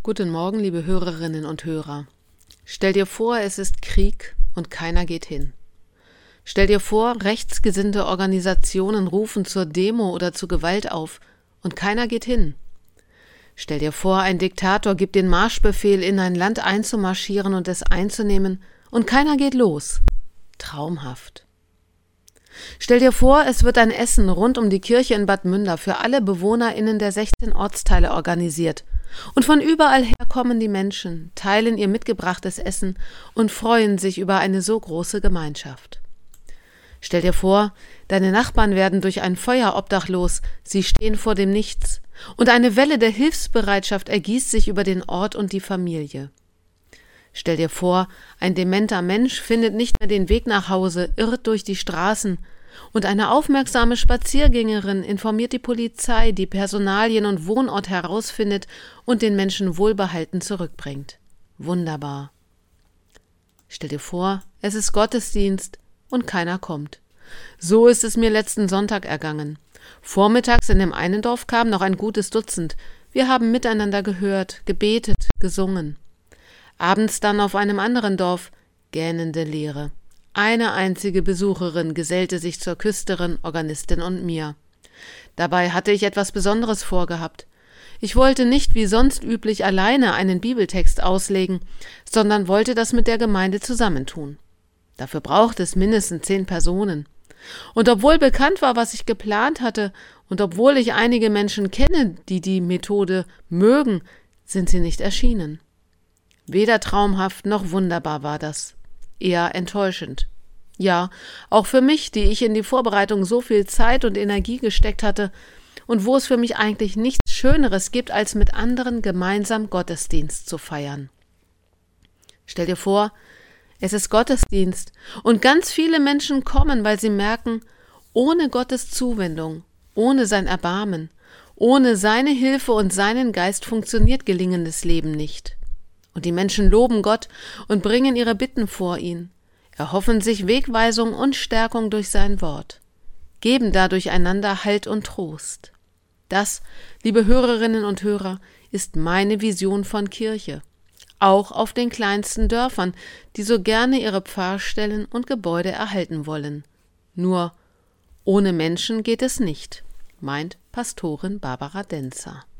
Guten Morgen, liebe Hörerinnen und Hörer. Stell dir vor, es ist Krieg und keiner geht hin. Stell dir vor, rechtsgesinnte Organisationen rufen zur Demo oder zu Gewalt auf und keiner geht hin. Stell dir vor, ein Diktator gibt den Marschbefehl, in ein Land einzumarschieren und es einzunehmen und keiner geht los. Traumhaft. Stell dir vor, es wird ein Essen rund um die Kirche in Bad Münder für alle BewohnerInnen der 16 Ortsteile organisiert. Und von überall her kommen die Menschen, teilen ihr mitgebrachtes Essen und freuen sich über eine so große Gemeinschaft. Stell dir vor, deine Nachbarn werden durch ein Feuer obdachlos, sie stehen vor dem Nichts und eine Welle der Hilfsbereitschaft ergießt sich über den Ort und die Familie. Stell dir vor, ein dementer Mensch findet nicht mehr den Weg nach Hause, irrt durch die Straßen und eine aufmerksame Spaziergängerin informiert die Polizei, die Personalien und Wohnort herausfindet und den Menschen wohlbehalten zurückbringt. Wunderbar. Stell dir vor, es ist Gottesdienst und keiner kommt. So ist es mir letzten Sonntag ergangen. Vormittags in dem einen Dorf kam noch ein gutes Dutzend. Wir haben miteinander gehört, gebetet, gesungen. Abends dann auf einem anderen Dorf, gähnende Leere. Eine einzige Besucherin gesellte sich zur Küsterin, Organistin und mir. Dabei hatte ich etwas Besonderes vorgehabt. Ich wollte nicht wie sonst üblich alleine einen Bibeltext auslegen, sondern wollte das mit der Gemeinde zusammentun. Dafür braucht es mindestens 10 Personen. Und obwohl bekannt war, was ich geplant hatte, und obwohl ich einige Menschen kenne, die die Methode mögen, sind sie nicht erschienen. Weder traumhaft noch wunderbar war das. Eher enttäuschend. Ja, auch für mich, die ich in die Vorbereitung so viel Zeit und Energie gesteckt hatte und wo es für mich eigentlich nichts Schöneres gibt, als mit anderen gemeinsam Gottesdienst zu feiern. Stell dir vor, es ist Gottesdienst und ganz viele Menschen kommen, weil sie merken, ohne Gottes Zuwendung, ohne sein Erbarmen, ohne seine Hilfe und seinen Geist funktioniert gelingendes Leben nicht. Und die Menschen loben Gott und bringen ihre Bitten vor ihn, erhoffen sich Wegweisung und Stärkung durch sein Wort, geben dadurch einander Halt und Trost. Das, liebe Hörerinnen und Hörer, ist meine Vision von Kirche, auch auf den kleinsten Dörfern, die so gerne ihre Pfarrstellen und Gebäude erhalten wollen. Nur ohne Menschen geht es nicht, meint Pastorin Barbara Denzer.